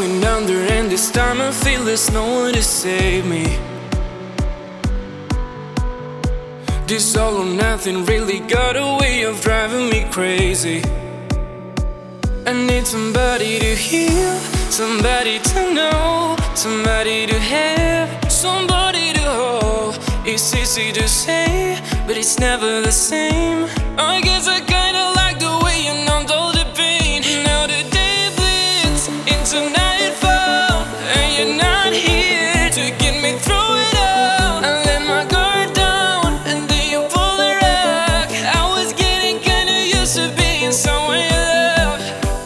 going under, and this time I feel there's no one to save me. This all or nothing really got a way of driving me crazy. I need somebody to heal, somebody to know, somebody to have, somebody to hold. It's easy to say, but it's never the same. I guess I kinda like the way you numbed all the pain. Now the day bleeds into nightfall, and you're not here to get me through it all. I let my guard down, and then you pull the rug. I was getting kinda used to being someone you loved.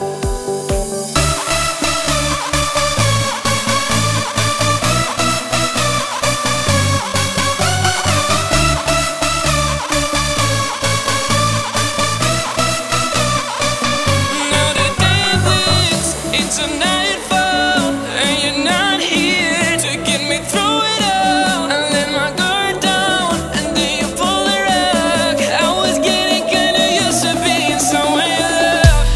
Into nightfall, and you're not here to get me through it all. I let my guard down, and then you pull the rug. I was getting kinda used to being someone you loved.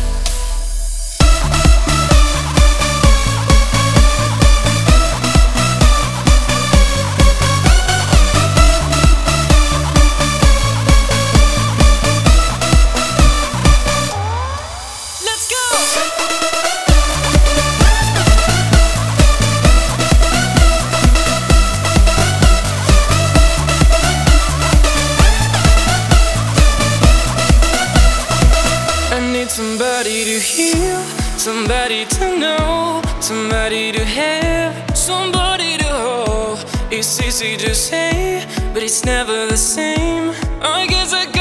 Let's go! I need somebody to heal, somebody to know, somebody to have, somebody to hold. It's easy to say, but it's never the same. I guess I